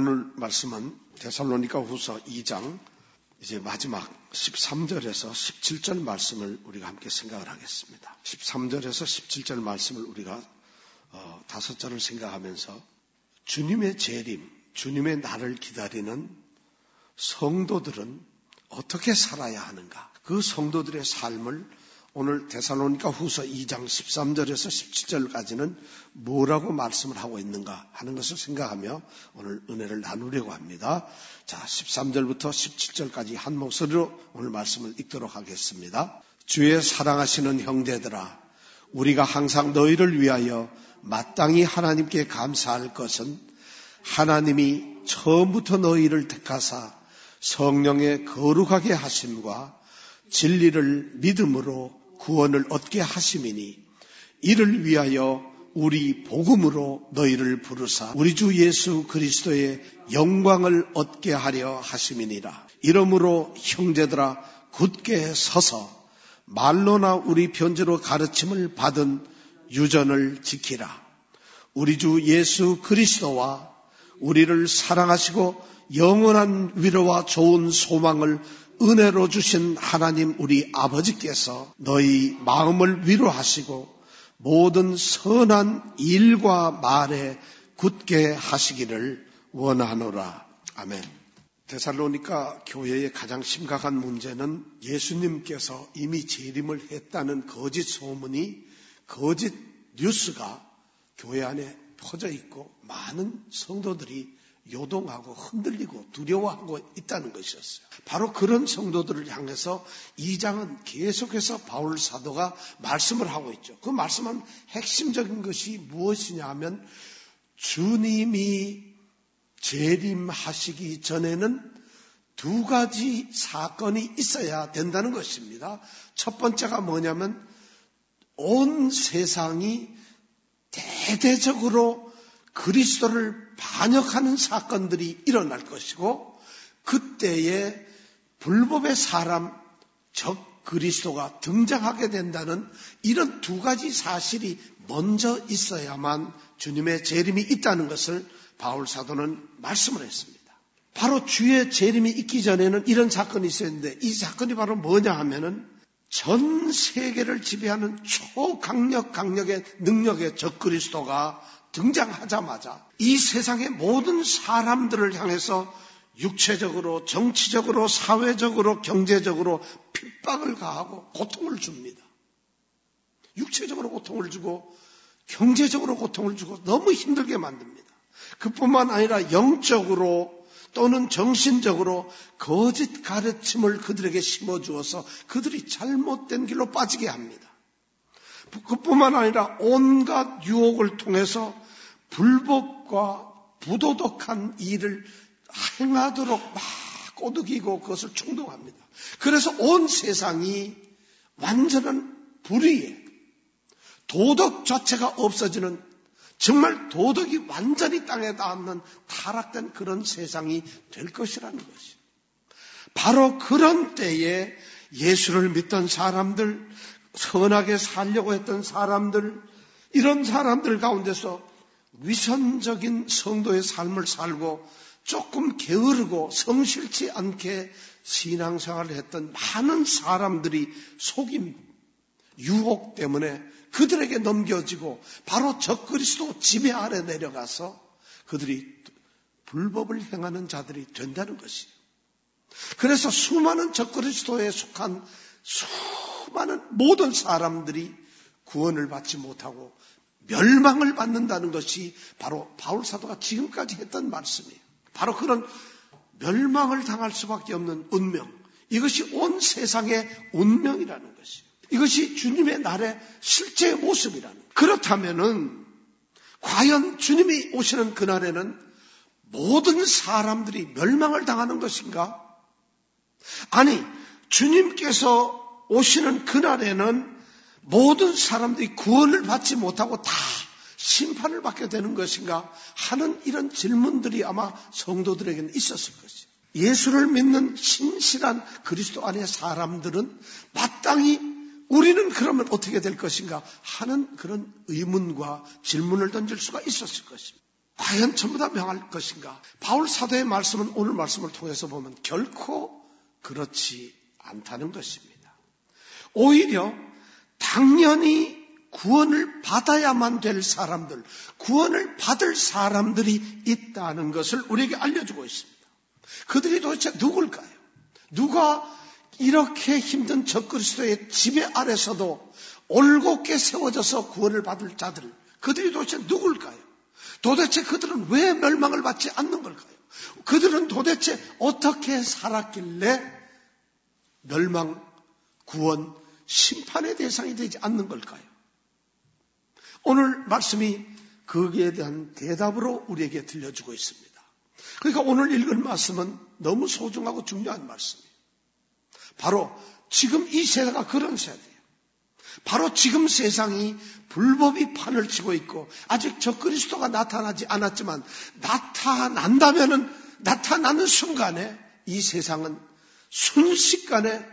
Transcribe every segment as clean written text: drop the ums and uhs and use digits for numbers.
오늘 말씀은 데살로니가 후서 2장 이제 마지막 13절에서 17절 말씀을 우리가 함께 생각을 하겠습니다. 13절에서 17절 말씀을 우리가 5절을 생각하면서 주님의 재림, 주님의 날을 기다리는 성도들은 어떻게 살아야 하는가? 그 성도들의 삶을 오늘 데살로니가 후서 2장 13절에서 17절까지는 뭐라고 말씀을 하고 있는가 하는 것을 생각하며 오늘 은혜를 나누려고 합니다. 자, 13절부터 17절까지 한 목소리로 오늘 말씀을 읽도록 하겠습니다. 주의 사랑하시는 형제들아, 우리가 항상 너희를 위하여 마땅히 하나님께 감사할 것은 하나님이 처음부터 너희를 택하사 성령의 거룩하게 하심과 진리를 믿음으로 구원을 얻게 하심이니 이를 위하여 우리 복음으로 너희를 부르사 우리 주 예수 그리스도의 영광을 얻게 하려 하심이니라. 이러므로 형제들아 굳게 서서 말로나 우리 편지로 가르침을 받은 유전을 지키라. 우리 주 예수 그리스도와 우리를 사랑하시고 영원한 위로와 좋은 소망을 은혜로 주신 하나님 우리 아버지께서 너희 마음을 위로하시고 모든 선한 일과 말에 굳게 하시기를 원하노라. 아멘. 데살로니가 교회의 가장 심각한 문제는 예수님께서 이미 재림을 했다는 거짓 소문이, 거짓 뉴스가 교회 안에 퍼져 있고 많은 성도들이 요동하고 흔들리고 두려워하고 있다는 것이었어요. 바로 그런 성도들을 향해서 2장은 계속해서 바울 사도가 말씀을 하고 있죠. 그 말씀은 핵심적인 것이 무엇이냐 하면 주님이 재림하시기 전에는 두 가지 사건이 있어야 된다는 것입니다. 첫 번째가 뭐냐면 온 세상이 대대적으로 그리스도를 반역하는 사건들이 일어날 것이고 그때에 불법의 사람, 적 그리스도가 등장하게 된다는 이런 두 가지 사실이 먼저 있어야만 주님의 재림이 있다는 것을 바울 사도는 말씀을 했습니다. 바로 주의 재림이 있기 전에는 이런 사건이 있었는데 이 사건이 바로 뭐냐 하면은 전 세계를 지배하는 초강력의 능력의 적 그리스도가 등장하자마자 이 세상의 모든 사람들을 향해서 육체적으로, 정치적으로, 사회적으로, 경제적으로 핍박을 가하고 고통을 줍니다. 육체적으로 고통을 주고 경제적으로 고통을 주고 너무 힘들게 만듭니다. 그뿐만 아니라 영적으로 또는 정신적으로 거짓 가르침을 그들에게 심어주어서 그들이 잘못된 길로 빠지게 합니다. 그뿐만 아니라 온갖 유혹을 통해서 불법과 부도덕한 일을 행하도록 막 꼬드기고 그것을 충동합니다. 그래서 온 세상이 완전한 불의에 도덕 자체가 없어지는 정말 도덕이 완전히 땅에 닿는 타락된 그런 세상이 될 것이라는 것이죠. 바로 그런 때에 예수를 믿던 사람들, 선하게 살려고 했던 사람들, 이런 사람들 가운데서 위선적인 성도의 삶을 살고 조금 게으르고 성실치 않게 신앙생활을 했던 많은 사람들이 속임, 유혹 때문에 그들에게 넘겨지고 바로 적그리스도 지배 아래 내려가서 그들이 불법을 행하는 자들이 된다는 것이에요. 그래서 수많은 적그리스도에 속한 수많은 모든 사람들이 구원을 받지 못하고 멸망을 받는다는 것이 바로 바울 사도가 지금까지 했던 말씀이에요. 바로 그런 멸망을 당할 수밖에 없는 운명, 이것이 온 세상의 운명이라는 것이에요. 이것이 주님의 날의 실제 모습이라는 거예요. 그렇다면은 과연 주님이 오시는 그날에는 모든 사람들이 멸망을 당하는 것인가? 아니, 주님께서 오시는 그날에는 모든 사람들이 구원을 받지 못하고 다 심판을 받게 되는 것인가 하는 이런 질문들이 아마 성도들에게는 있었을 것이에요. 예수를 믿는 신실한 그리스도 안의 사람들은 마땅히 우리는 그러면 어떻게 될 것인가 하는 그런 의문과 질문을 던질 수가 있었을 것입니다. 과연 전부 다 명할 것인가? 바울 사도의 말씀은 오늘 말씀을 통해서 보면 결코 그렇지 않다는 것입니다. 오히려 당연히 구원을 받아야만 될 사람들, 구원을 받을 사람들이 있다는 것을 우리에게 알려주고 있습니다. 그들이 도대체 누굴까요? 누가 이렇게 힘든 적그리스도의 지배 아래서도 올곧게 세워져서 구원을 받을 자들, 그들이 도대체 누굴까요? 도대체 그들은 왜 멸망을 받지 않는 걸까요? 그들은 도대체 어떻게 살았길래 멸망, 구원, 심판의 대상이 되지 않는 걸까요? 오늘 말씀이 거기에 대한 대답으로 우리에게 들려주고 있습니다. 그러니까 오늘 읽은 말씀은 너무 소중하고 중요한 말씀이에요. 바로 지금 이 세대가 그런 세대예요. 바로 지금 세상이 불법이 판을 치고 있고 아직 적그리스도가 나타나지 않았지만 나타나는 순간에 이 세상은 순식간에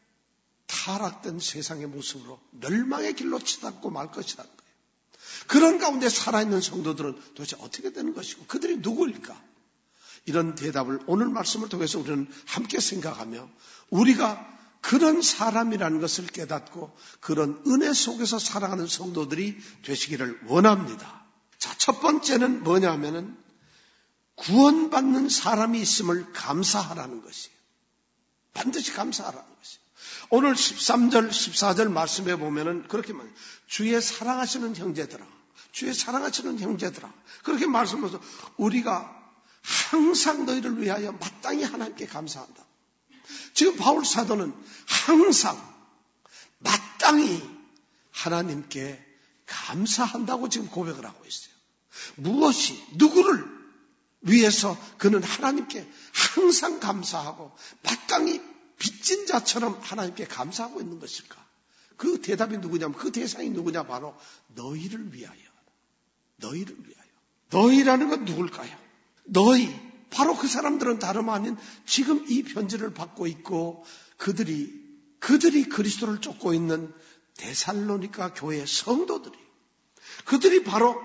타락된 세상의 모습으로 멸망의 길로 치닫고 말 것이라는 거예요. 그런 가운데 살아있는 성도들은 도대체 어떻게 되는 것이고 그들이 누구일까? 이런 대답을 오늘 말씀을 통해서 우리는 함께 생각하며 우리가 그런 사람이라는 것을 깨닫고 그런 은혜 속에서 살아가는 성도들이 되시기를 원합니다. 자, 첫 번째는 뭐냐면은 구원받는 사람이 있음을 감사하라는 것이에요. 반드시 감사하라는 것이에요. 오늘 13절, 14절 말씀에 보면은 그렇게 말해요. 주의 사랑하시는 형제들아, 주의 사랑하시는 형제들아. 그렇게 말씀하면서 우리가 항상 너희를 위하여 마땅히 하나님께 감사한다. 지금 바울 사도는 항상 마땅히 하나님께 감사한다고 지금 고백을 하고 있어요. 무엇이, 누구를 위해서 그는 하나님께 항상 감사하고 마땅히 빚진 자처럼 하나님께 감사하고 있는 것일까? 그 대답이 누구냐면 그 대상이 누구냐? 바로 너희를 위하여. 너희를 위하여. 너희라는 건 누굴까요? 너희, 바로 그 사람들은 다름 아닌 지금 이 편지를 받고 있고 그들이 그리스도를 쫓고 있는 데살로니가 교회 성도들이 그들이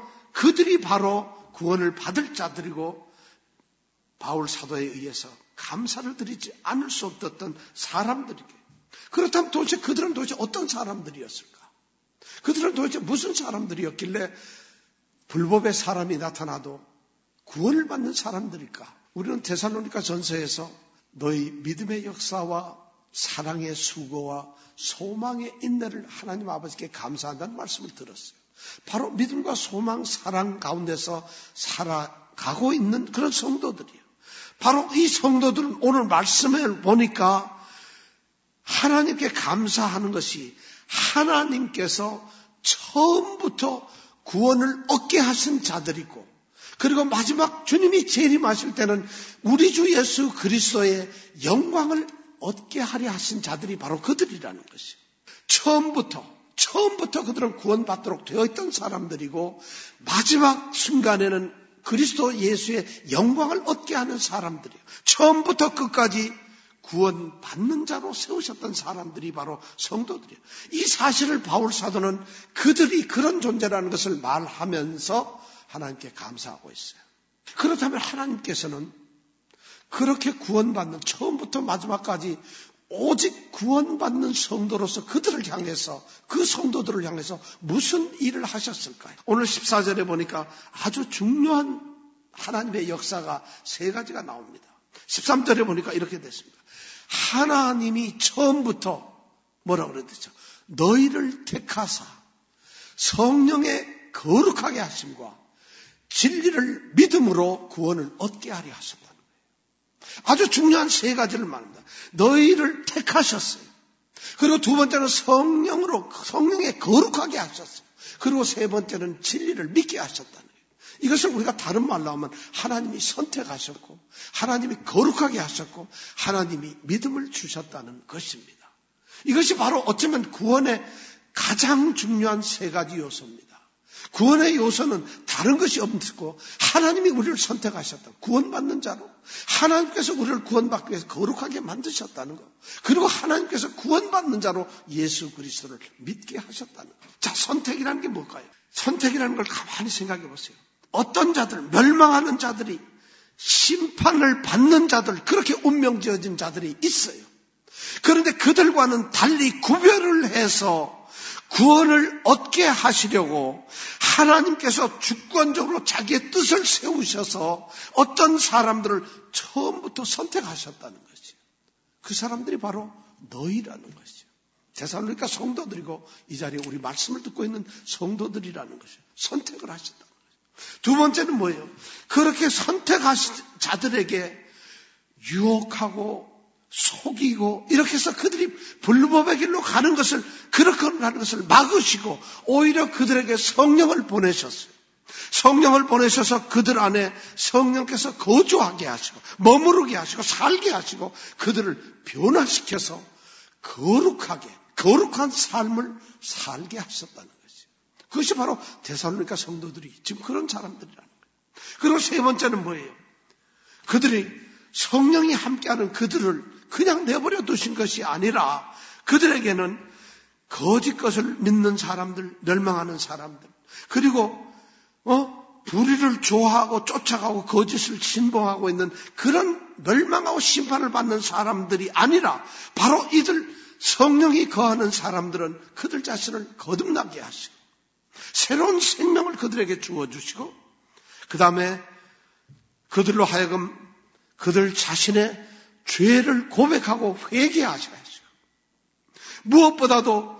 바로 구원을 받을 자들이고 바울 사도에 의해서 감사를 드리지 않을 수 없었던 사람들이게. 그렇다면 그들은 도대체 어떤 사람들이었을까? 그들은 도대체 무슨 사람들이었길래 불법의 사람이 나타나도 구원을 받는 사람들일까? 우리는 데살로니가 전서에서 너희 믿음의 역사와 사랑의 수고와 소망의 인내를 하나님 아버지께 감사한다는 말씀을 들었어요. 바로 믿음과 소망, 사랑 가운데서 살아가고 있는 그런 성도들이에요. 바로 이 성도들은 오늘 말씀을 보니까 하나님께 감사하는 것이 하나님께서 처음부터 구원을 얻게 하신 자들이고 그리고 마지막 주님이 재림하실 때는 우리 주 예수 그리스도의 영광을 얻게 하려 하신 자들이 바로 그들이라는 것이에요. 처음부터 그들은 구원받도록 되어 있던 사람들이고 마지막 순간에는 그리스도 예수의 영광을 얻게 하는 사람들이에요. 처음부터 끝까지 구원받는 자로 세우셨던 사람들이 바로 성도들이에요. 이 사실을 바울 사도는 그들이 그런 존재라는 것을 말하면서 하나님께 감사하고 있어요. 그렇다면 하나님께서는 그렇게 구원받는 처음부터 마지막까지 오직 구원받는 성도로서 그들을 향해서 그 성도들을 향해서 무슨 일을 하셨을까요? 오늘 14절에 보니까 아주 중요한 하나님의 역사가 세 가지가 나옵니다. 13절에 보니까 이렇게 됐습니다. 하나님이 처음부터 뭐라고 그랬죠? 너희를 택하사 성령의 거룩하게 하심과 진리를 믿음으로 구원을 얻게 하려 하셨다는 거예요. 아주 중요한 세 가지를 말합니다. 너희를 택하셨어요. 그리고 두 번째는 성령에 거룩하게 하셨어요. 그리고 세 번째는 진리를 믿게 하셨다는 거예요. 이것을 우리가 다른 말로 하면 하나님이 선택하셨고 하나님이 거룩하게 하셨고 하나님이 믿음을 주셨다는 것입니다. 이것이 바로 어쩌면 구원의 가장 중요한 세 가지 요소입니다. 구원의 요소는 다른 것이 없고 하나님이 우리를 선택하셨다. 구원받는 자로 하나님께서 우리를 구원받기 위해서 거룩하게 만드셨다는 것. 그리고 하나님께서 구원받는 자로 예수 그리스도를 믿게 하셨다는 것. 자, 선택이라는 게 뭘까요? 선택이라는 걸 가만히 생각해 보세요. 어떤 자들, 멸망하는 자들이, 심판을 받는 자들, 그렇게 운명 지어진 자들이 있어요. 그런데 그들과는 달리 구별을 해서 구원을 얻게 하시려고 하나님께서 주권적으로 자기의 뜻을 세우셔서 어떤 사람들을 처음부터 선택하셨다는 것이죠. 그 사람들이 바로 너희라는 것이죠. 데살로니가 성도들이고 이 자리에 우리 말씀을 듣고 있는 성도들이라는 것이죠. 선택을 하셨다는 거죠. 두 번째는 뭐예요? 그렇게 선택하신 자들에게 유혹하고 속이고 이렇게 해서 그들이 불법의 길로 가는 것을, 그렇게 가는 것을 막으시고 오히려 그들에게 성령을 보내셨어요. 성령을 보내셔서 그들 안에 성령께서 거주하게 하시고 머무르게 하시고 살게 하시고 그들을 변화시켜서 거룩한 삶을 살게 하셨다는 것이죠. 그것이 바로 데살로니가 성도들이 지금 그런 사람들이라는 거예요. 그리고 세 번째는 뭐예요? 그들이 성령이 함께하는 그들을 그냥 내버려 두신 것이 아니라 그들에게는 거짓 것을 믿는 사람들, 멸망하는 사람들, 그리고 불의를 좋아하고 쫓아가고 거짓을 신봉하고 있는 그런 멸망하고 심판을 받는 사람들이 아니라 바로 이들 성령이 거하는 사람들은 그들 자신을 거듭나게 하시고 새로운 생명을 그들에게 주어주시고 그 다음에 그들로 하여금 그들 자신의 죄를 고백하고 회개하시고 무엇보다도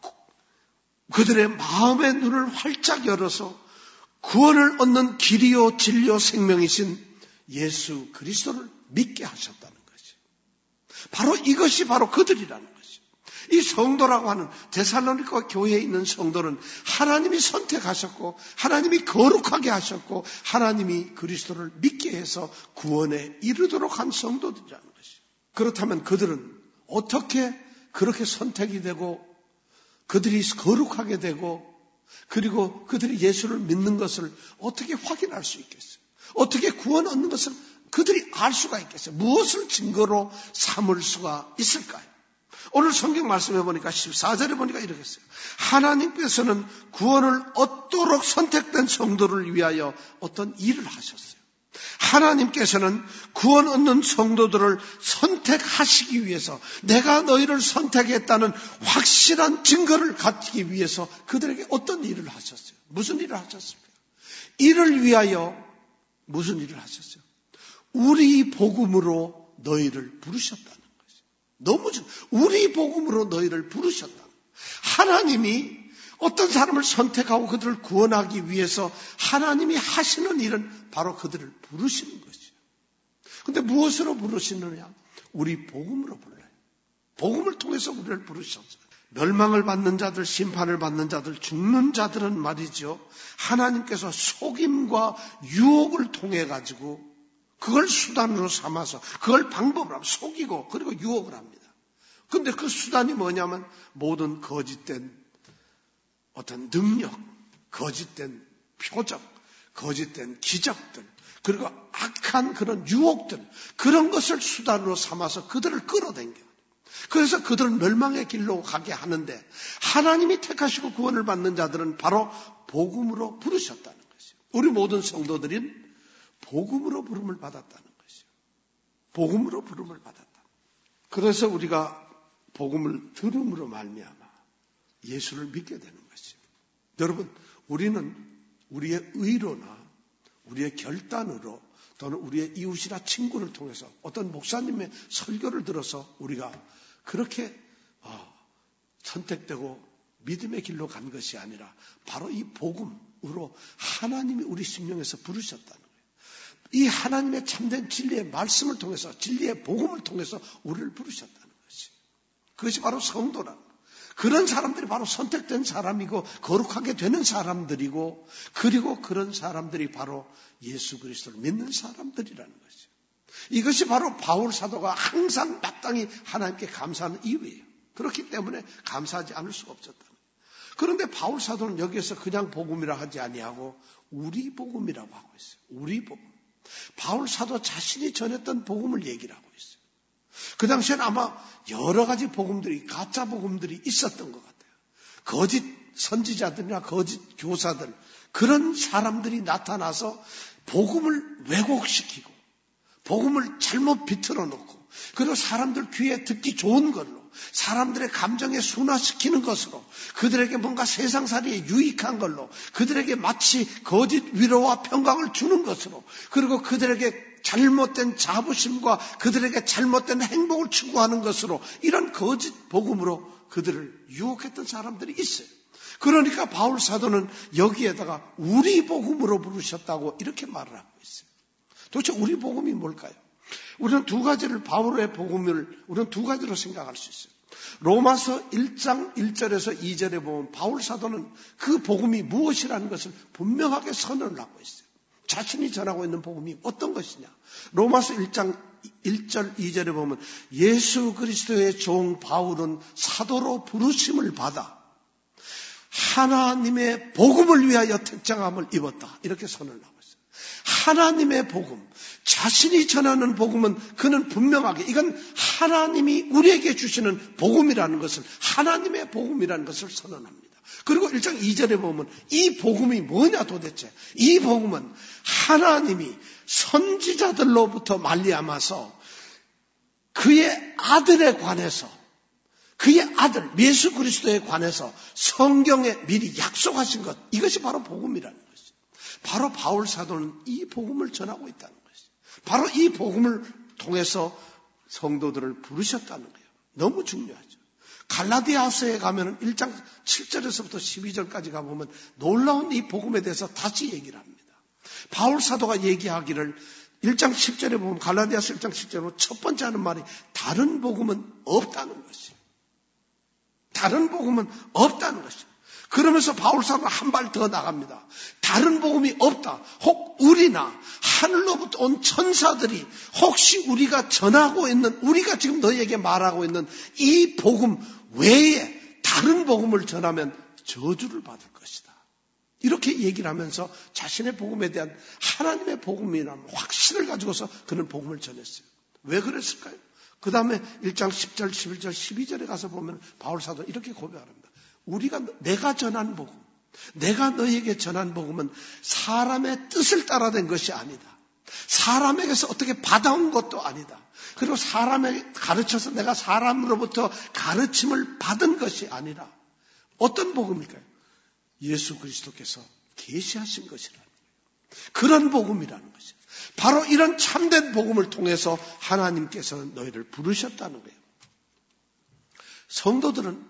그들의 마음의 눈을 활짝 열어서 구원을 얻는 길이요 진리요 생명이신 예수 그리스도를 믿게 하셨다는 것이 바로 이것이 바로 그들이라는 것이. 이 성도라고 하는 데살로니가 교회에 있는 성도는 하나님이 선택하셨고 하나님이 거룩하게 하셨고 하나님이 그리스도를 믿게 해서 구원에 이르도록 한 성도들이라는 것이. 그렇다면 그들은 어떻게 그렇게 선택이 되고 그들이 거룩하게 되고 그리고 그들이 예수를 믿는 것을 어떻게 확인할 수 있겠어요? 어떻게 구원 얻는 것을 그들이 알 수가 있겠어요? 무엇을 증거로 삼을 수가 있을까요? 오늘 성경 말씀해 보니까 14절에 보니까 이렇게 했어요. 하나님께서는 구원을 얻도록 선택된 성도를 위하여 어떤 일을 하셨어요. 하나님께서는 구원 얻는 성도들을 선택하시기 위해서 내가 너희를 선택했다는 확실한 증거를 갖기 위해서 그들에게 어떤 일을 하셨어요? 무슨 일을 하셨습니까? 이를 위하여 무슨 일을 하셨어요? 우리 복음으로 너희를 부르셨다는 거죠. 너무 우리 복음으로 너희를 부르셨다. 하나님이 어떤 사람을 선택하고 그들을 구원하기 위해서 하나님이 하시는 일은 바로 그들을 부르시는 거죠. 그런데 무엇으로 부르시느냐? 우리 복음으로 불러요. 복음을 통해서 우리를 부르셨어요. 멸망을 받는 자들, 심판을 받는 자들, 죽는 자들은 말이죠. 하나님께서 속임과 유혹을 통해 가지고 그걸 수단으로 삼아서 그걸 방법으로 속이고 그리고 유혹을 합니다. 그런데 그 수단이 뭐냐면 모든 거짓된 어떤 능력, 거짓된 표적, 거짓된 기적들, 그리고 악한 그런 유혹들, 그런 것을 수단으로 삼아서 그들을 끌어당겨요. 그래서 그들을 멸망의 길로 가게 하는데 하나님이 택하시고 구원을 받는 자들은 바로 복음으로 부르셨다는 것이죠. 우리 모든 성도들은 복음으로 부름을 받았다는 것이죠. 복음으로 부름을 받았다. 그래서 우리가 복음을 들음으로 말미암아 예수를 믿게 되는 것이죠. 여러분, 우리는 우리의 의로나 우리의 결단으로 또는 우리의 이웃이나 친구를 통해서 어떤 목사님의 설교를 들어서 우리가 그렇게 선택되고 믿음의 길로 간 것이 아니라 바로 이 복음으로 하나님이 우리 심령에서 부르셨다는 거예요. 이 하나님의 참된 진리의 말씀을 통해서 진리의 복음을 통해서 우리를 부르셨다는 것이. 그것이 바로 성도라는 거예요. 그런 사람들이 바로 선택된 사람이고 거룩하게 되는 사람들이고 그리고 그런 사람들이 바로 예수 그리스도를 믿는 사람들이라는 것이죠. 이것이 바로 바울 사도가 항상 마땅히 하나님께 감사하는 이유예요. 그렇기 때문에 감사하지 않을 수가 없었다는 거예요. 그런데 바울 사도는 여기에서 그냥 복음이라 하지 아니하고 우리 복음이라고 하고 있어요. 우리 복음. 바울 사도 자신이 전했던 복음을 얘기를 하고 있어요. 그 당시에는 아마 여러 가지 복음들이, 가짜 복음들이 있었던 것 같아요. 거짓 선지자들이나 거짓 교사들, 그런 사람들이 나타나서 복음을 왜곡시키고 복음을 잘못 비틀어 놓고 그리고 사람들 귀에 듣기 좋은 걸로 사람들의 감정에 순화시키는 것으로 그들에게 뭔가 세상살이에 유익한 걸로 그들에게 마치 거짓 위로와 평강을 주는 것으로 그리고 그들에게 잘못된 자부심과 그들에게 잘못된 행복을 추구하는 것으로 이런 거짓 복음으로 그들을 유혹했던 사람들이 있어요. 그러니까 바울 사도는 여기에다가 우리 복음으로 부르셨다고 이렇게 말을 하고 있어요. 도대체 우리 복음이 뭘까요? 우리는 두 가지를 바울의 복음을 우리는 두 가지로 생각할 수 있어요. 로마서 1장 1절에서 2절에 보면 바울 사도는 그 복음이 무엇이라는 것을 분명하게 선언을 하고 있어요. 자신이 전하고 있는 복음이 어떤 것이냐. 로마서 1장 1절 2절에 보면 예수 그리스도의 종 바울은 사도로 부르심을 받아 하나님의 복음을 위하여 택정함을 입었다. 이렇게 선언을 하고 있어요. 하나님의 복음, 자신이 전하는 복음은 그는 분명하게 이건 하나님이 우리에게 주시는 복음이라는 것을 하나님의 복음이라는 것을 선언합니다. 그리고 1장 2절에 보면 이 복음이 뭐냐 도대체. 이 복음은 하나님이 선지자들로부터 말미암아서 그의 아들에 관해서 그의 아들 예수 그리스도에 관해서 성경에 미리 약속하신 것 이것이 바로 복음이라는 것이죠. 바로 바울 사도는 이 복음을 전하고 있다는 것이죠. 바로 이 복음을 통해서 성도들을 부르셨다는 거예요. 너무 중요하죠. 갈라디아서에 가면 1장 7절에서부터 12절까지 가보면 놀라운 이 복음에 대해서 다시 얘기를 합니다. 바울 사도가 얘기하기를 1장 10절에 보면 갈라디아서 1장 10절에 보면 첫 번째 하는 말이 다른 복음은 없다는 것이에요. 다른 복음은 없다는 것이에요. 그러면서 바울 사도가 한 발 더 나갑니다. 다른 복음이 없다. 혹 우리나 하늘로부터 온 천사들이 혹시 우리가 전하고 있는 우리가 지금 너희에게 말하고 있는 이 복음 외에 다른 복음을 전하면 저주를 받을 것이다. 이렇게 얘기를 하면서 자신의 복음에 대한 하나님의 복음이라는 확신을 가지고서 그는 복음을 전했어요. 왜 그랬을까요? 그 다음에 1장 10절, 11절, 12절에 가서 보면 바울 사도는 이렇게 고백합니다. 내가 전한 복음, 내가 너희에게 전한 복음은 사람의 뜻을 따라 된 것이 아니다. 사람에게서 어떻게 받아온 것도 아니다. 그리고 사람에게 가르쳐서 내가 사람으로부터 가르침을 받은 것이 아니라 어떤 복음일까요? 예수 그리스도께서 계시하신 것이라는 거예요. 그런 복음이라는 것이죠. 바로 이런 참된 복음을 통해서 하나님께서 너희를 부르셨다는 거예요. 성도들은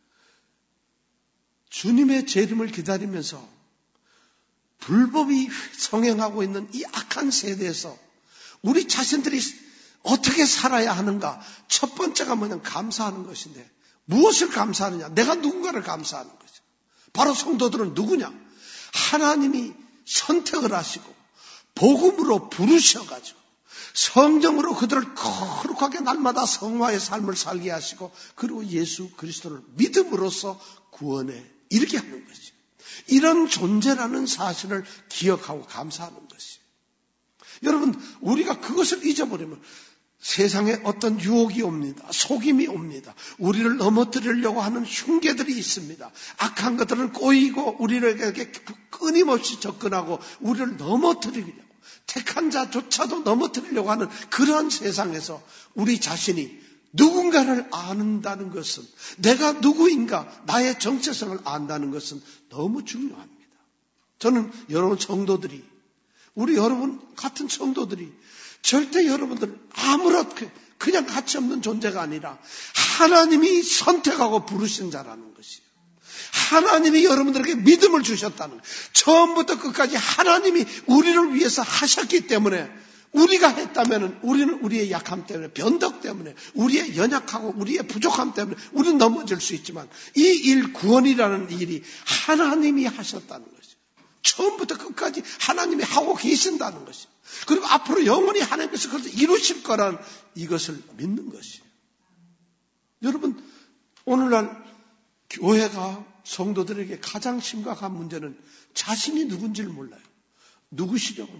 주님의 재림을 기다리면서 불법이 성행하고 있는 이 악한 세대에서 우리 자신들이 어떻게 살아야 하는가? 첫 번째가 뭐냐면 감사하는 것인데 무엇을 감사하느냐? 내가 누군가를 감사하는 거죠. 바로 성도들은 누구냐? 하나님이 선택을 하시고 복음으로 부르셔가지고 성령으로 그들을 거룩하게 날마다 성화의 삶을 살게 하시고 그리고 예수 그리스도를 믿음으로써 구원에 이렇게 하는 것이죠. 이런 존재라는 사실을 기억하고 감사하는 것이에요. 여러분 우리가 그것을 잊어버리면 세상에 어떤 유혹이 옵니다. 속임이 옵니다. 우리를 넘어뜨리려고 하는 흉계들이 있습니다. 악한 것들은 꼬이고 우리에게 끊임없이 접근하고 우리를 넘어뜨리려고 택한 자조차도 넘어뜨리려고 하는 그런 세상에서 우리 자신이 누군가를 아는다는 것은 내가 누구인가 나의 정체성을 안다는 것은 너무 중요합니다. 저는 여러분 성도들이 우리 여러분 같은 성도들이 절대 여러분들 아무렇게 그냥 가치 없는 존재가 아니라 하나님이 선택하고 부르신 자라는 것이에요. 하나님이 여러분들에게 믿음을 주셨다는 거예요. 처음부터 끝까지 하나님이 우리를 위해서 하셨기 때문에 우리가 했다면 우리는 우리의 약함 때문에 변덕 때문에 우리의 연약하고 우리의 부족함 때문에 우리는 넘어질 수 있지만 이 일 구원이라는 일이 하나님이 하셨다는 것이에요. 처음부터 끝까지 하나님이 하고 계신다는 것이에요. 그리고 앞으로 영원히 하나님께서 그것을 이루실 거라는 이것을 믿는 것이에요. 여러분 오늘날 교회가 성도들에게 가장 심각한 문제는 자신이 누군지를 몰라요. 누구시냐고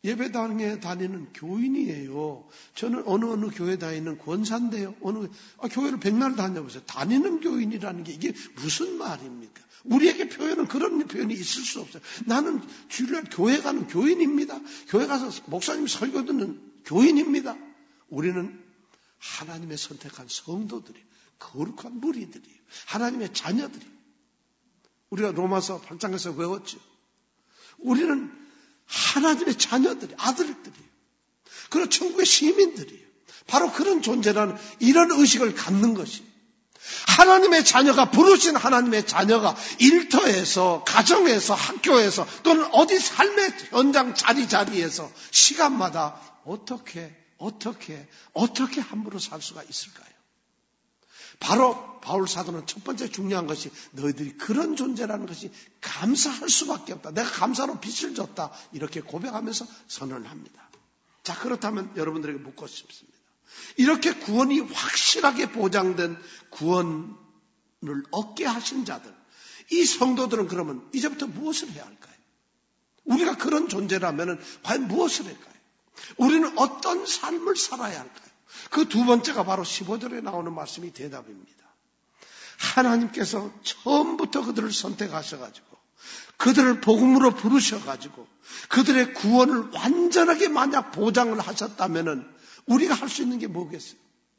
예배당에 다니는 교인이에요. 저는 어느 교회 다니는 권사인데요. 교회를 백날 다녀보세요. 다니는 교인이라는 게 이게 무슨 말입니까? 우리에게 표현은 그런 표현이 있을 수 없어요. 나는 주일날 교회 가는 교인입니다. 교회 가서 목사님 설교 듣는 교인입니다. 우리는 하나님의 선택한 성도들이, 거룩한 무리들이에요. 하나님의 자녀들이에요. 우리가 로마서 8장에서 외웠죠. 우리는 하나님의 자녀들이, 아들들이에요. 그리고 천국의 시민들이에요. 바로 그런 존재라는 이런 의식을 갖는 것이 하나님의 자녀가, 부르신 하나님의 자녀가 일터에서, 가정에서, 학교에서 또는 어디 삶의 현장 자리에서 시간마다 어떻게 함부로 살 수가 있을까요? 바로 바울 사도는 첫 번째 중요한 것이 너희들이 그런 존재라는 것이 감사할 수밖에 없다. 내가 감사로 빛을 줬다. 이렇게 고백하면서 선언을 합니다. 자, 그렇다면 여러분들에게 묻고 싶습니다. 이렇게 구원이 확실하게 보장된 구원을 얻게 하신 자들, 이 성도들은 그러면 이제부터 무엇을 해야 할까요? 우리가 그런 존재라면 과연 무엇을 할까요? 우리는 어떤 삶을 살아야 할까요? 그 두 번째가 바로 15절에 나오는 말씀이 대답입니다. 하나님께서 처음부터 그들을 선택하셔가지고 그들을 복음으로 부르셔가지고 그들의 구원을 완전하게 만약 보장을 하셨다면 우리가 할 수 있는 게 뭐겠어요?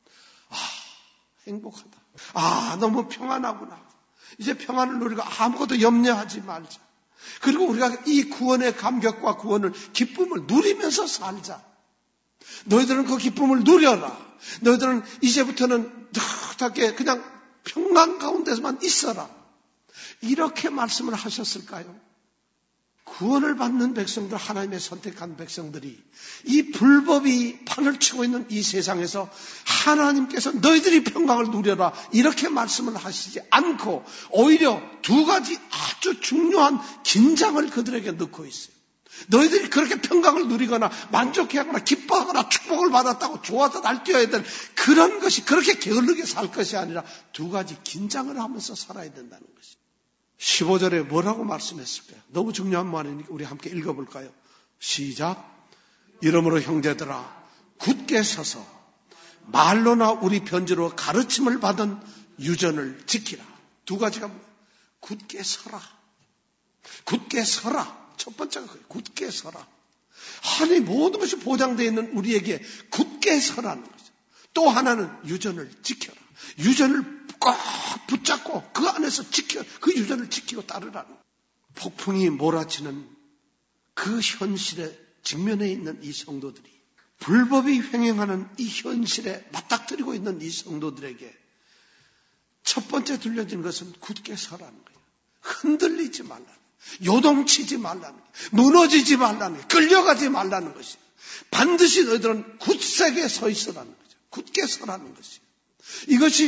행복하다. 너무 평안하구나. 이제 평안을 누리고 아무것도 염려하지 말자. 그리고 우리가 이 구원의 감격과 구원을, 기쁨을 누리면서 살자. 너희들은 그 기쁨을 누려라. 너희들은 이제부터는 떳하게 그냥 평안 가운데서만 있어라. 이렇게 말씀을 하셨을까요? 구원을 받는 백성들, 하나님의 선택한 백성들이 이 불법이 판을 치고 있는 이 세상에서 하나님께서 너희들이 평강을 누려라 이렇게 말씀을 하시지 않고 오히려 두 가지 아주 중요한 긴장을 그들에게 넣고 있어요. 너희들이 그렇게 평강을 누리거나 만족해하거나 기뻐하거나 축복을 받았다고 좋아서 날뛰어야 될 그런 것이, 그렇게 게을르게 살 것이 아니라 두 가지 긴장을 하면서 살아야 된다는 것이. 15절에 뭐라고 말씀했을까요? 너무 중요한 말이니까 우리 함께 읽어볼까요? 시작. 이러므로 형제들아 굳게 서서 말로나 우리 편지로 가르침을 받은 유전을 지키라. 두 가지가 뭐예요? 굳게 서라. 굳게 서라. 첫 번째가 그래요. 굳게 서라. 하나님의 모든 것이 보장되어 있는 우리에게 굳게 서라는 거죠. 또 하나는 유전을 지켜라. 유전을 꼭 붙잡고 그 안에서 그 유전을 지키고 따르라는 거예요. 폭풍이 몰아치는 그 현실에 직면해 있는 이 성도들이, 불법이 횡행하는 이 현실에 맞닥뜨리고 있는 이 성도들에게 첫 번째 들려진 것은 굳게 서라는 거예요. 흔들리지 말라는 거예요. 요동치지 말라는 거예요. 무너지지 말라는 거예요. 끌려가지 말라는 것이에요. 반드시 너희들은 굳세게 서 있으라는 거죠. 굳게 서라는 것이에요. 이것이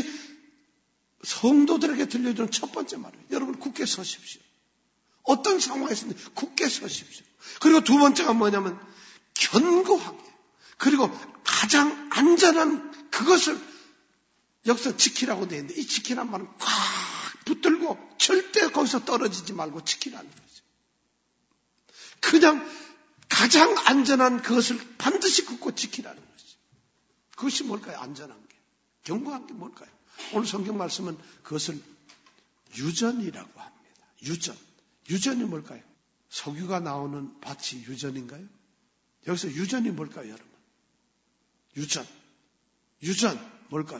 성도들에게 들려주는 첫 번째 말이에요. 여러분 굳게 서십시오. 어떤 상황에서든 굳게 서십시오. 그리고 두 번째가 뭐냐면 견고하게, 그리고 가장 안전한 그것을 여기서 지키라고 되어 있는데, 이 지키란 말은 꽉 붙들고 절대 거기서 떨어지지 말고 지키라는 거죠. 그냥 가장 안전한 그것을 반드시 굳고 지키라는 거죠. 그것이 뭘까요? 안전한 게, 견고한 게 뭘까요? 오늘 성경 말씀은 그것을 유전이라고 합니다. 유전이 뭘까요? 석유가 나오는 밭이 유전인가요? 여기서 유전이 뭘까요, 여러분? 유전 뭘까요?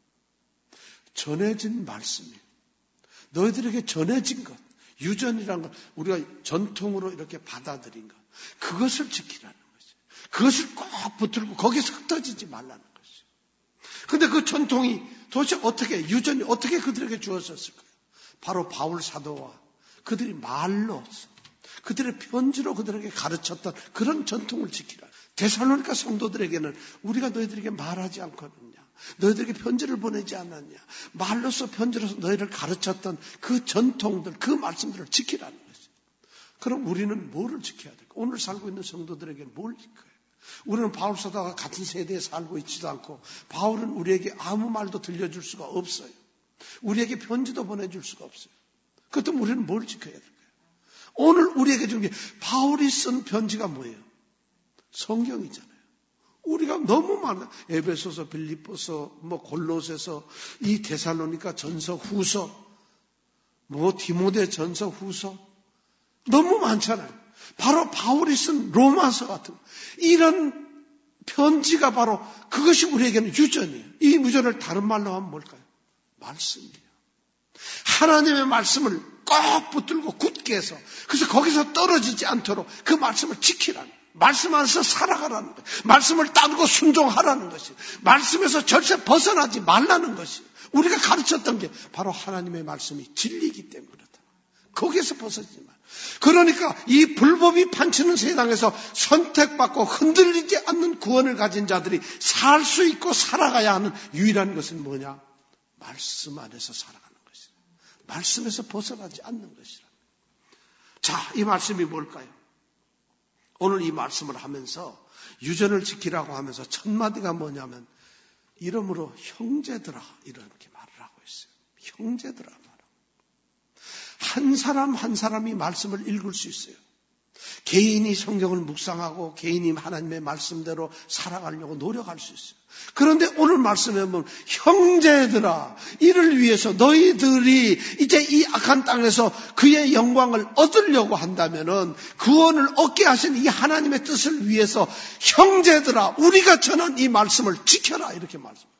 전해진 말씀이에요. 너희들에게 전해진 것, 유전이라는 것, 우리가 전통으로 이렇게 받아들인 것, 그것을 지키라는 거죠. 그것을 꼭 붙들고 거기서 흩어지지 말라는 거죠. 그런데 그 전통이 도대체 어떻게, 유전이 어떻게 그들에게 주어졌을까요? 바로 바울 사도와 그들이 말로서, 그들의 편지로 그들에게 가르쳤던 그런 전통을 지키라. 데살로니가 성도들에게는 우리가 너희들에게 말하지 않거든요. 너희들에게 편지를 보내지 않았냐. 말로서 편지로서 너희를 가르쳤던 그 전통들, 그 말씀들을 지키라는 거죠. 그럼 우리는 뭐를 지켜야 될까? 오늘 살고 있는 성도들에게 뭘 지켜요? 우리는 바울 사도와 같은 세대에 살고 있지도 않고, 바울은 우리에게 아무 말도 들려줄 수가 없어요. 우리에게 편지도 보내줄 수가 없어요. 그렇다면 우리는 뭘 지켜야 될까요? 오늘 우리에게 준 게 바울이 쓴 편지가 뭐예요? 성경이잖아요. 우리가 너무 많아. 에베소서, 빌립보서, 골로새서, 이 데살로니가 전서, 후서, 디모데 전서, 후서 너무 많잖아요. 바로 바울이 쓴 로마서 같은 이런 편지가 바로 그것이 우리에게는 유전이에요. 이 유전을 다른 말로 하면 뭘까요? 말씀이에요. 하나님의 말씀을 꼭 붙들고 굳게 해서 그래서 거기서 떨어지지 않도록 그 말씀을 지키라는 거예요. 말씀 안에서 살아가라는 거예요. 말씀을 따르고 순종하라는 것이 말씀에서 절대 벗어나지 말라는 것이 우리가 가르쳤던 게 바로 하나님의 말씀이 진리이기 때문에 그렇다. 거기에서 벗어지지 마. 그러니까 이 불법이 판치는 세상에서 선택받고 흔들리지 않는 구원을 가진 자들이 살 수 있고 살아가야 하는 유일한 것은 뭐냐? 말씀 안에서 살아가는 것이다. 말씀에서 벗어나지 않는 것이다. 자, 이 말씀이 뭘까요? 오늘 이 말씀을 하면서 유전을 지키라고 하면서 첫 마디가 뭐냐면 이러므로 형제들아 이렇게 말을 하고 있어요. 형제들아 말하고. 한 사람 한 사람이 말씀을 읽을 수 있어요. 개인이 성경을 묵상하고 개인이 하나님의 말씀대로 살아가려고 노력할 수 있어요. 그런데 오늘 말씀에 보면 형제들아 이를 위해서 너희들이 이제 이 악한 땅에서 그의 영광을 얻으려고 한다면은 구원을 얻게 하신 이 하나님의 뜻을 위해서 형제들아 우리가 전한 이 말씀을 지켜라 이렇게 말씀합니다.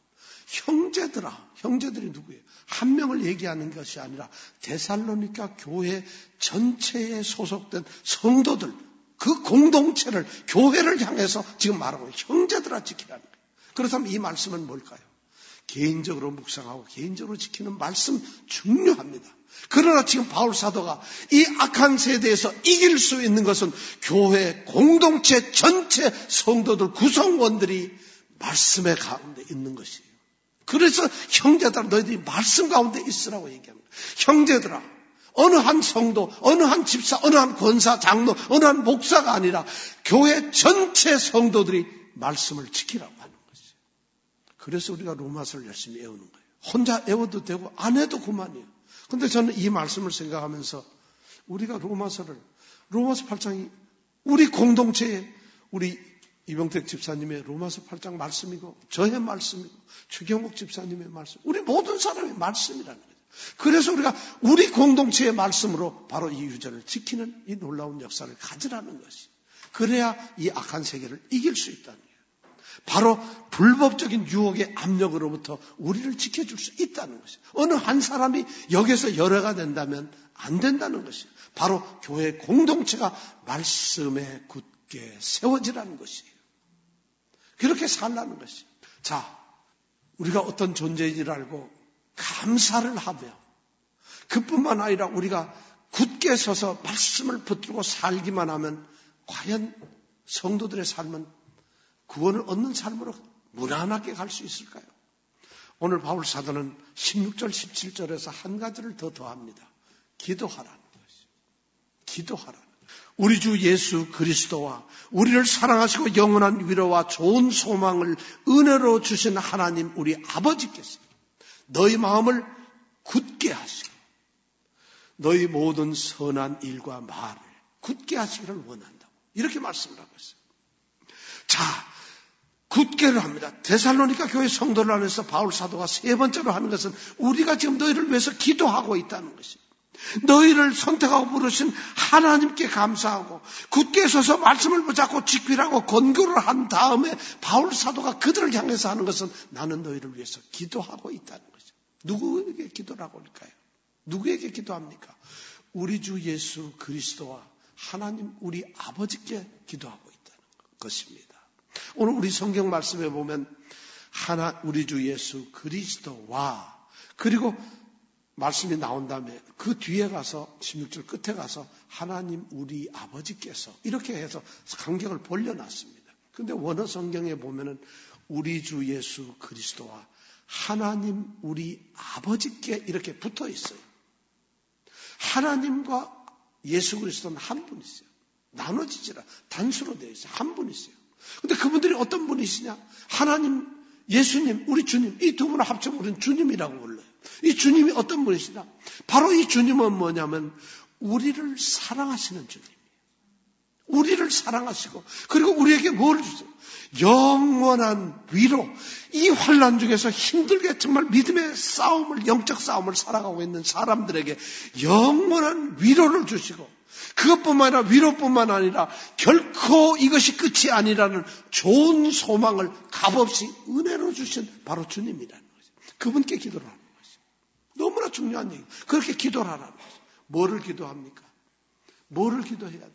형제들아 형제들이 누구예요? 한 명을 얘기하는 것이 아니라 데살로니가 교회 전체에 소속된 성도들 그 공동체를 교회를 향해서 지금 말하고 형제들아 지키라는 거예요. 그렇다면 이 말씀은 뭘까요? 개인적으로 묵상하고 개인적으로 지키는 말씀 중요합니다. 그러나 지금 바울 사도가 이 악한 세대에서 이길 수 있는 것은 교회 공동체 전체 성도들 구성원들이 말씀의 가운데 있는 것이에요. 그래서 형제들아 너희들이 말씀 가운데 있으라고 얘기합니다. 형제들아 어느 한 성도, 어느 한 집사, 어느 한 권사, 장로, 어느 한 목사가 아니라 교회 전체 성도들이 말씀을 지키라고 하는 것이에요. 그래서 우리가 로마서를 열심히 외우는 거예요. 혼자 외워도 되고 안 해도 그만이에요. 그런데 저는 이 말씀을 생각하면서 우리가 로마서 8장이 우리 공동체에 우리 이병택 집사님의 로마서 8장 말씀이고 저의 말씀이고 최경옥 집사님의 말씀 우리 모든 사람의 말씀이라는 거예요. 그래서 우리가 우리 공동체의 말씀으로 바로 이 유전을 지키는 이 놀라운 역사를 가지라는 것이 그래야 이 악한 세계를 이길 수 있다는 거예요. 바로 불법적인 유혹의 압력으로부터 우리를 지켜줄 수 있다는 것이에요. 어느 한 사람이 여기서 열애가 된다면 안 된다는 것이에요. 바로 교회 공동체가 말씀에 굳게 세워지라는 것이에요. 그렇게 살라는 것이에요. 자, 우리가 어떤 존재인지를 알고 감사를 하며 그뿐만 아니라 우리가 굳게 서서 말씀을 붙들고 살기만 하면 과연 성도들의 삶은 구원을 얻는 삶으로 무난하게 갈 수 있을까요? 오늘 바울 사도는 16절 17절에서 한 가지를 더 더합니다. 기도하라는 것이죠. 기도하라는 것이죠. 우리 주 예수 그리스도와 우리를 사랑하시고 영원한 위로와 좋은 소망을 은혜로 주신 하나님 우리 아버지께서 너희 마음을 굳게 하시고 너희 모든 선한 일과 말을 굳게 하시기를 원한다고 이렇게 말씀을 하고 있어요. 자, 굳게를 합니다. 데살로니가 교회 성도를 안에서 바울 사도가 세 번째로 하는 것은 우리가 지금 너희를 위해서 기도하고 있다는 것입니다. 너희를 선택하고 부르신 하나님께 감사하고 굳게 서서 말씀을 붙잡고 직필하고 권고를 한 다음에 바울 사도가 그들을 향해서 하는 것은 나는 너희를 위해서 기도하고 있다는 것이죠. 누구에게 기도를 하고 있을까요? 누구에게 기도합니까? 우리 주 예수 그리스도와 하나님 우리 아버지께 기도하고 있다는 것입니다. 오늘 우리 성경 말씀에 보면 우리 주 예수 그리스도와 그리고 말씀이 나온 다음에 그 뒤에 가서 16절 끝에 가서 하나님 우리 아버지께서 이렇게 해서 간격을 벌려놨습니다. 그런데 원어 성경에 보면은 우리 주 예수 그리스도와 하나님 우리 아버지께 이렇게 붙어 있어요. 하나님과 예수 그리스도는 한 분이세요. 나눠지지라 단수로 되어 있어요. 한 분이세요. 근데 그분들이 어떤 분이시냐? 하나님, 예수님, 우리 주님 이 두 분을 합치면 우리는 주님이라고 불러요. 이 주님이 어떤 분이시냐? 바로 이 주님은 뭐냐면 우리를 사랑하시는 주님이에요. 우리를 사랑하시고 그리고 우리에게 뭘 주세요? 영원한 위로. 이 환난 중에서 힘들게 정말 믿음의 싸움을, 영적 싸움을 살아가고 있는 사람들에게 영원한 위로를 주시고 그것뿐만 아니라 위로뿐만 아니라 결코 이것이 끝이 아니라는 좋은 소망을 값없이 은혜로 주신 바로 주님이라는 거죠. 그분께 기도를 하는 거죠. 너무나 중요한 얘기예요. 그렇게 기도를 하라는 거죠. 뭐를 기도합니까? 뭐를 기도해야 될까요?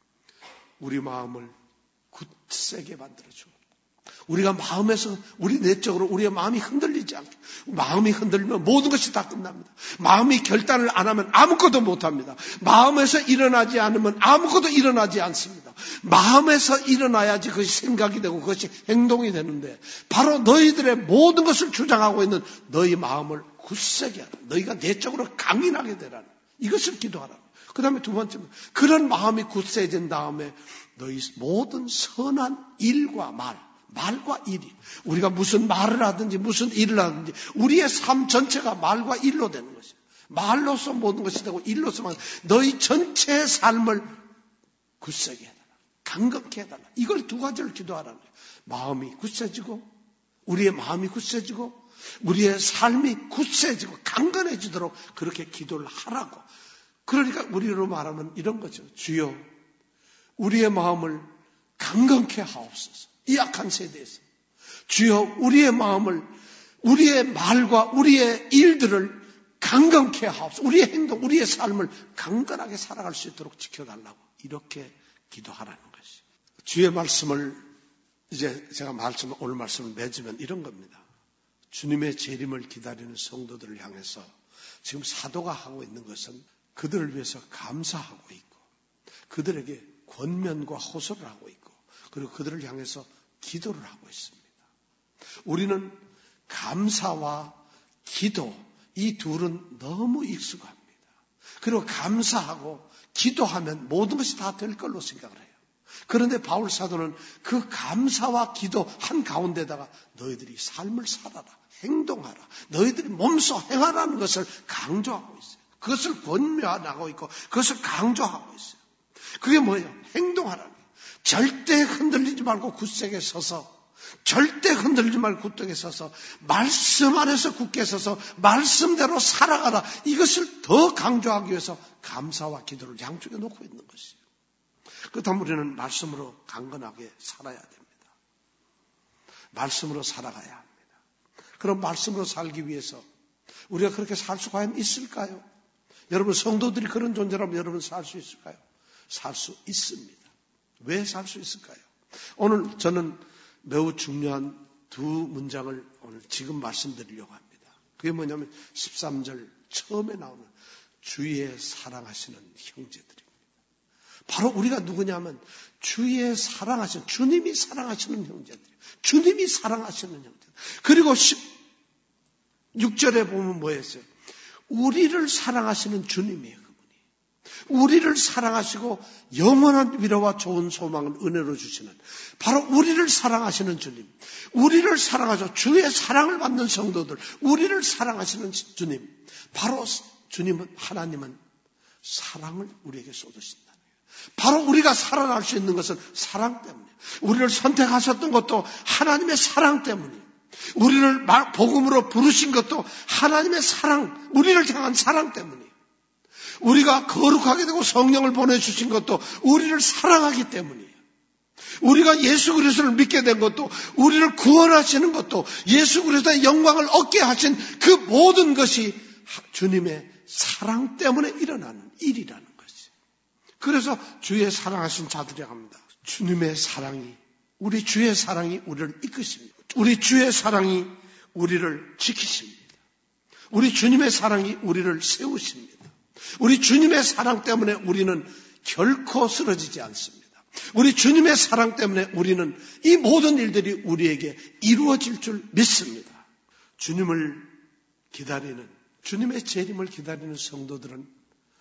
우리 마음을 굳세게 만들어주고 우리가 마음에서 우리 내적으로 우리의 마음이 흔들리지 않게. 마음이 흔들리면 모든 것이 다 끝납니다. 마음이 결단을 안 하면 아무것도 못합니다. 마음에서 일어나지 않으면 아무것도 일어나지 않습니다. 마음에서 일어나야지 그것이 생각이 되고 그것이 행동이 되는데 바로 너희들의 모든 것을 주장하고 있는 너희 마음을 굳세게 하라. 너희가 내적으로 강인하게 되라는 이것을 기도하라. 그 다음에 두 번째는 그런 마음이 굳세진 다음에 너희 모든 선한 일과 말과 일이 우리가 무슨 말을 하든지 무슨 일을 하든지 우리의 삶 전체가 말과 일로 되는 것이에요. 말로서 모든 것이 되고 일로서만 너희 전체의 삶을 굳세게 해달라. 강건케 해달라. 이걸 두 가지를 기도하라는 거예요. 마음이 굳세지고 우리의 마음이 굳세지고 우리의 삶이 굳세지고 강건해지도록 그렇게 기도를 하라고. 그러니까 우리로 말하면 이런 거죠. 주여 우리의 마음을 강건케 하옵소서. 이 악한 세대에서 주여 우리의 마음을 우리의 말과 우리의 일들을 강건케 하옵소서. 우리의 행동 우리의 삶을 강건하게 살아갈 수 있도록 지켜달라고 이렇게 기도하라는 것이. 주의 말씀을 이제 제가 오늘 말씀을 맺으면 이런 겁니다. 주님의 재림을 기다리는 성도들을 향해서 지금 사도가 하고 있는 것은 그들을 위해서 감사하고 있고 그들에게 권면과 호소를 하고 있고 그리고 그들을 향해서 기도를 하고 있습니다. 우리는 감사와 기도 이 둘은 너무 익숙합니다. 그리고 감사하고 기도하면 모든 것이 다 될 걸로 생각을 해요. 그런데 바울 사도는 그 감사와 기도 한가운데다가 너희들이 삶을 살아라, 행동하라, 너희들이 몸소 행하라는 것을 강조하고 있어요. 그것을 권면하고 있고 그것을 강조하고 있어요. 그게 뭐예요? 행동하라는 거예요. 절대 흔들리지 말고 굳세게 서서 절대 흔들리지 말고 굳게 서서 말씀 안에서 굳게 서서 말씀대로 살아가라. 이것을 더 강조하기 위해서 감사와 기도를 양쪽에 놓고 있는 것이에요. 그렇다면 우리는 말씀으로 강건하게 살아야 됩니다. 말씀으로 살아가야 합니다. 그럼 말씀으로 살기 위해서 우리가 그렇게 살 수 과연 있을까요? 여러분 성도들이 그런 존재라면 여러분 살 수 있을까요? 살 수 있습니다. 왜 살 수 있을까요? 오늘 저는 매우 중요한 두 문장을 오늘 지금 말씀드리려고 합니다. 그게 뭐냐면 13절 처음에 나오는 주의 사랑하시는 형제들입니다. 바로 우리가 누구냐면 주의 사랑하시는 주님이 사랑하시는 형제들이에요. 주님이 사랑하시는 형제들. 그리고 16절에 보면 뭐였어요? 우리를 사랑하시는 주님이에요. 우리를 사랑하시고 영원한 위로와 좋은 소망을 은혜로 주시는 바로 우리를 사랑하시는 주님, 우리를 사랑하셔 주의 사랑을 받는 성도들, 우리를 사랑하시는 주님, 바로 주님은 하나님은 사랑을 우리에게 쏟으신다는 거예요. 바로 우리가 살아날 수 있는 것은 사랑 때문에, 우리를 선택하셨던 것도 하나님의 사랑 때문이에요. 우리를 복음으로 부르신 것도 하나님의 사랑, 우리를 향한 사랑 때문이에요. 우리가 거룩하게 되고 성령을 보내주신 것도 우리를 사랑하기 때문이에요. 우리가 예수 그리스도를 믿게 된 것도 우리를 구원하시는 것도 예수 그리스도의 영광을 얻게 하신 그 모든 것이 주님의 사랑 때문에 일어나는 일이라는 것이에요. 그래서 주의 사랑하신 자들이 합니다. 주님의 사랑이, 우리 주의 사랑이 우리를 이끄십니다. 우리 주의 사랑이 우리를 지키십니다. 우리 주님의 사랑이 우리를 세우십니다. 우리 주님의 사랑 때문에 우리는 결코 쓰러지지 않습니다. 우리 주님의 사랑 때문에 우리는 이 모든 일들이 우리에게 이루어질 줄 믿습니다. 주님을 기다리는, 주님의 재림을 기다리는 성도들은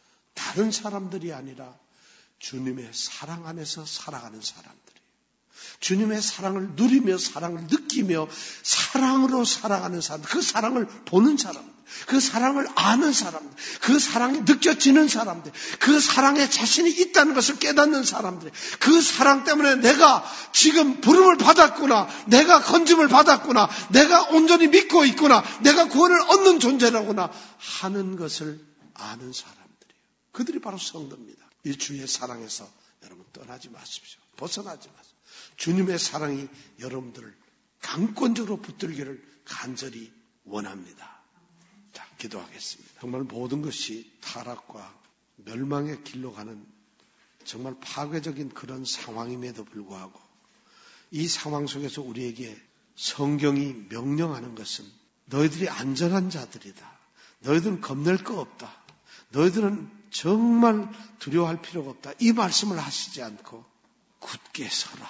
다른 사람들이 아니라 주님의 사랑 안에서 살아가는 사람들이에요. 주님의 사랑을 누리며 사랑을 느끼며 사랑으로 살아가는 사람, 그 사랑을 보는 사람, 그 사랑을 아는 사람들, 그 사랑이 느껴지는 사람들, 그 사랑에 자신이 있다는 것을 깨닫는 사람들, 그 사랑 때문에 내가 지금 부름을 받았구나, 내가 건짐을 받았구나, 내가 온전히 믿고 있구나, 내가 구원을 얻는 존재라구나 하는 것을 아는 사람들이에요. 그들이 바로 성도입니다. 이 주의 사랑에서 여러분 떠나지 마십시오. 벗어나지 마십시오. 주님의 사랑이 여러분들을 강권적으로 붙들기를 간절히 원합니다. 자, 기도하겠습니다. 정말 모든 것이 타락과 멸망의 길로 가는 정말 파괴적인 그런 상황임에도 불구하고 이 상황 속에서 우리에게 성경이 명령하는 것은 너희들이 안전한 자들이다. 너희들은 겁낼 거 없다. 너희들은 정말 두려워할 필요가 없다. 이 말씀을 하시지 않고 굳게 서라.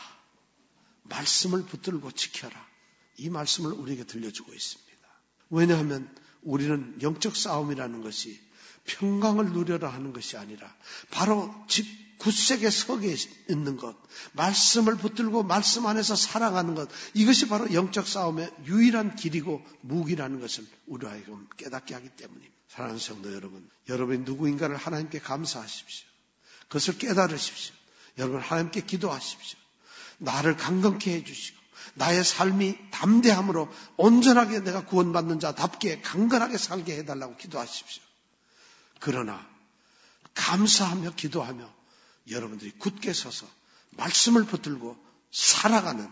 말씀을 붙들고 지켜라. 이 말씀을 우리에게 들려주고 있습니다. 왜냐하면 우리는 영적 싸움이라는 것이 평강을 누려라 하는 것이 아니라 바로 집 굳세게 서게 있는 것, 말씀을 붙들고 말씀 안에서 살아가는 것, 이것이 바로 영적 싸움의 유일한 길이고 무기라는 것을 우리가 깨닫게 하기 때문입니다. 사랑하는 성도 여러분, 여러분이 누구인가를 하나님께 감사하십시오. 그것을 깨달으십시오. 여러분 하나님께 기도하십시오. 나를 강건케 해주시고 나의 삶이 담대함으로 온전하게 내가 구원받는 자답게 강건하게 살게 해달라고 기도하십시오. 그러나 감사하며 기도하며 여러분들이 굳게 서서 말씀을 붙들고 살아가는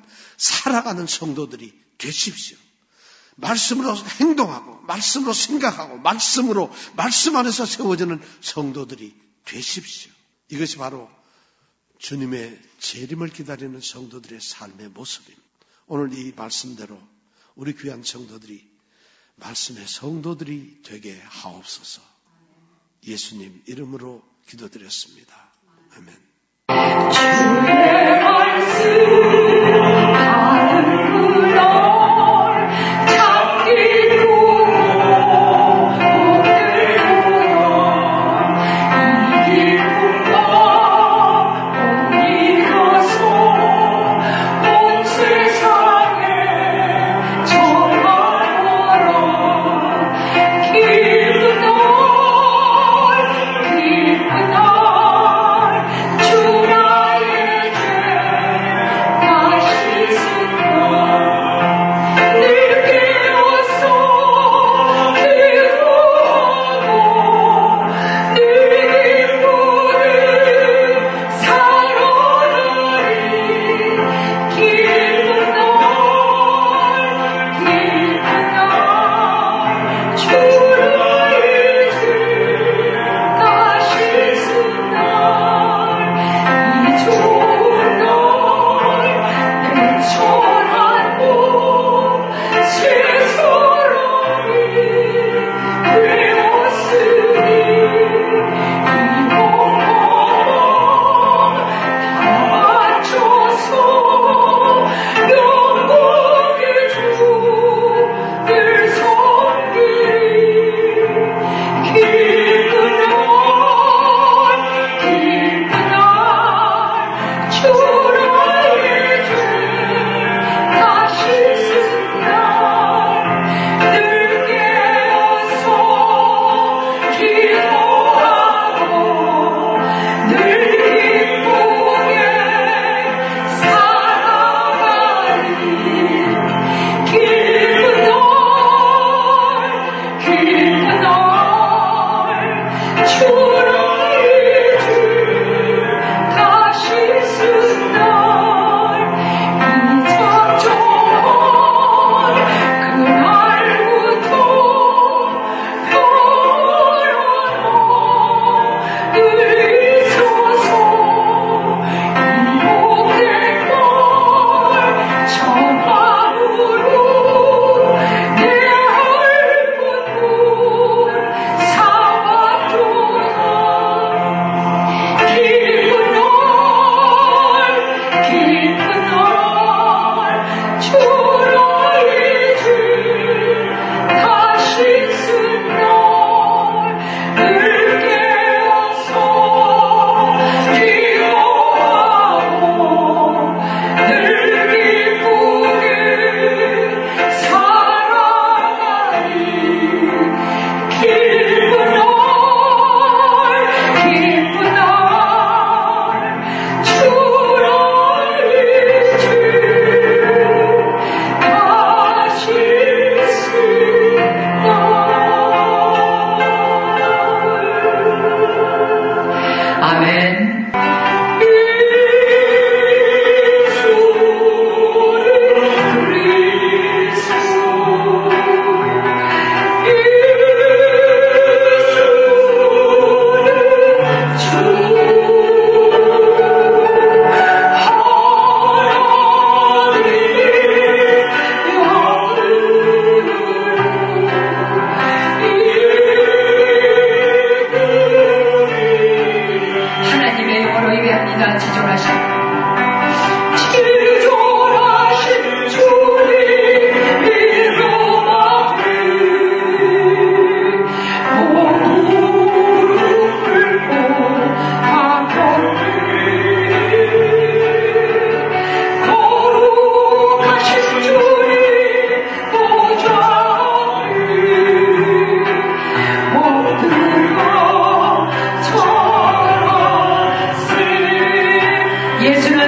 성도들이 되십시오. 말씀으로 행동하고 말씀으로 생각하고 말씀 안에서 세워지는 성도들이 되십시오. 이것이 바로 주님의 재림을 기다리는 성도들의 삶의 모습입니다. 오늘 이 말씀대로 우리 귀한 성도들이 말씀의 성도들이 되게 하옵소서. 예수님 이름으로 기도드렸습니다. 아멘. 주의 말씀 주라의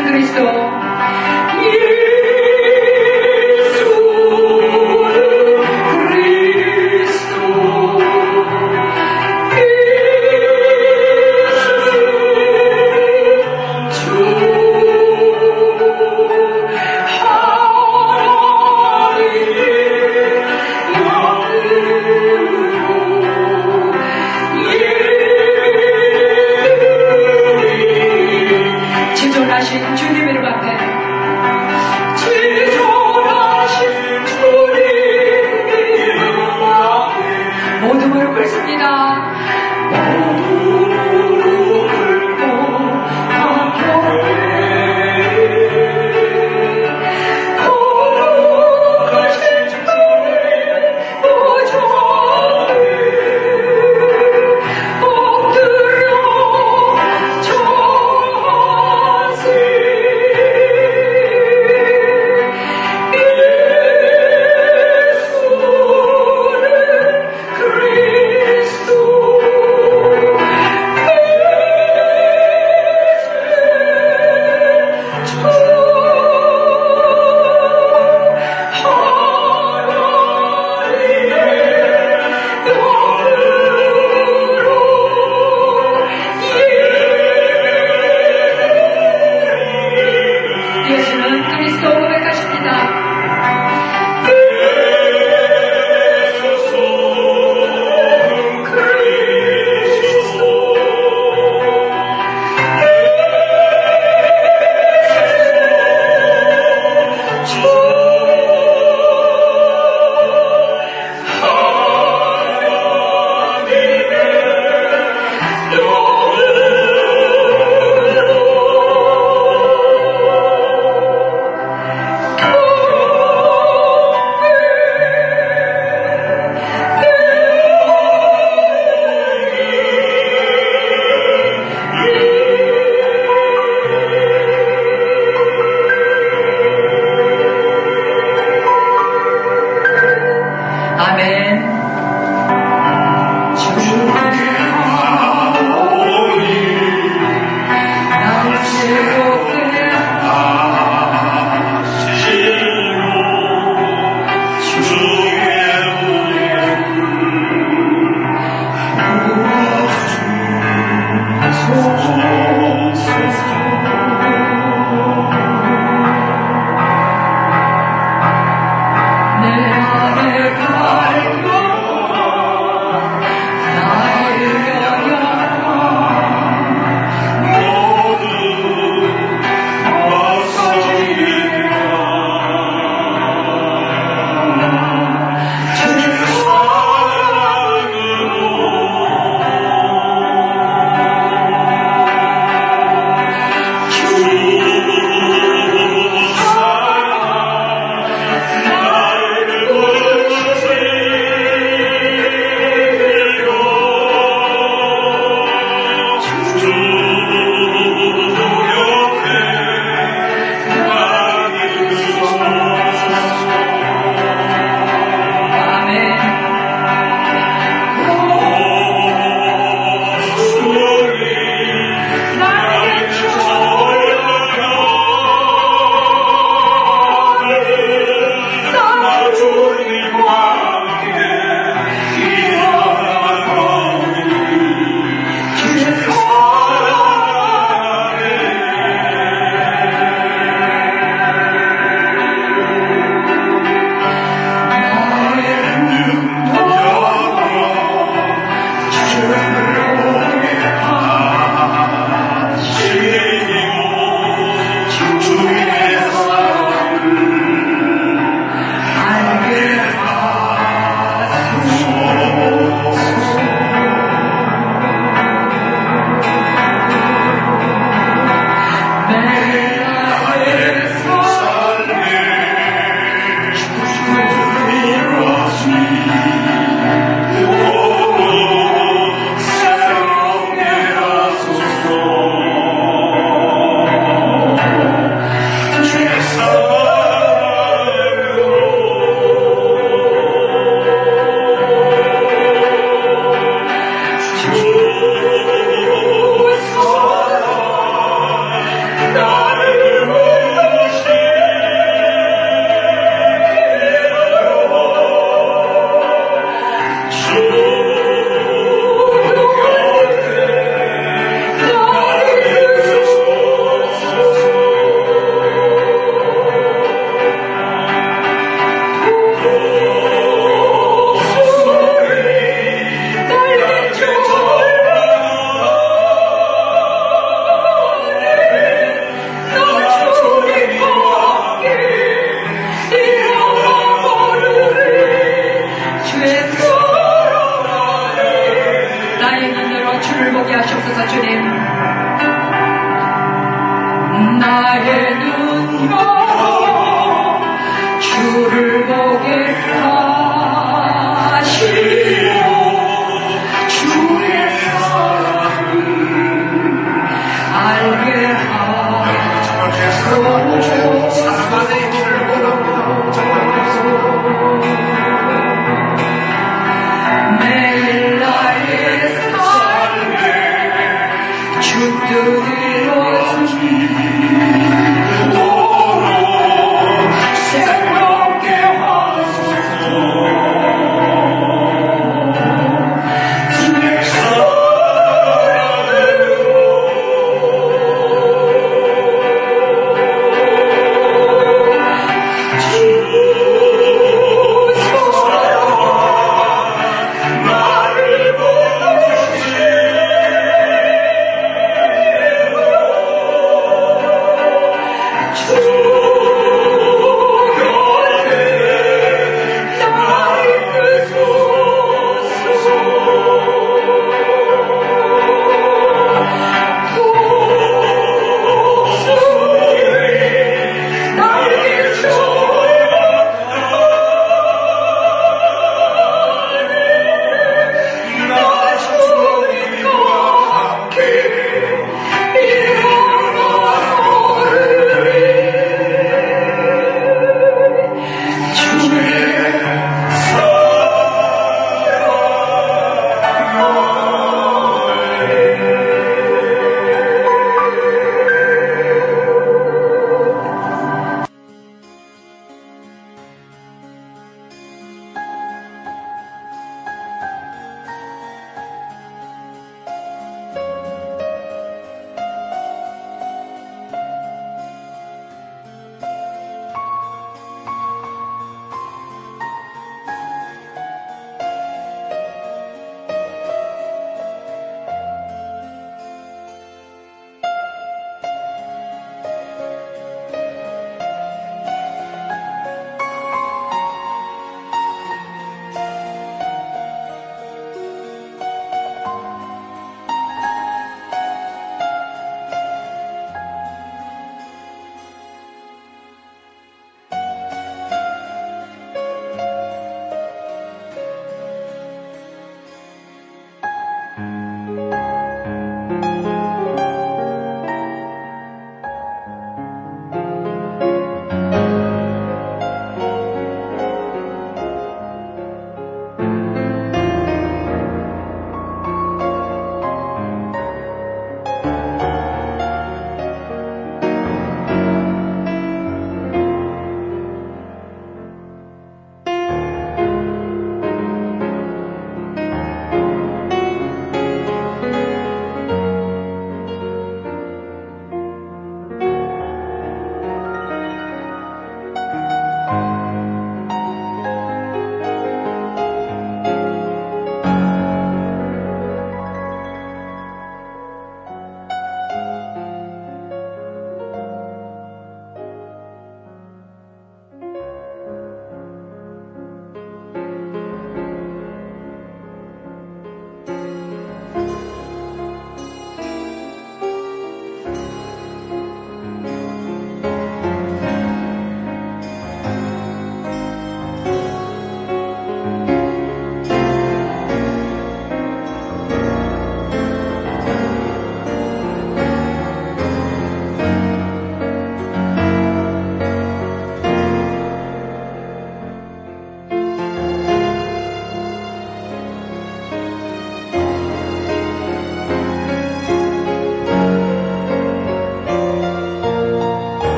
그리스도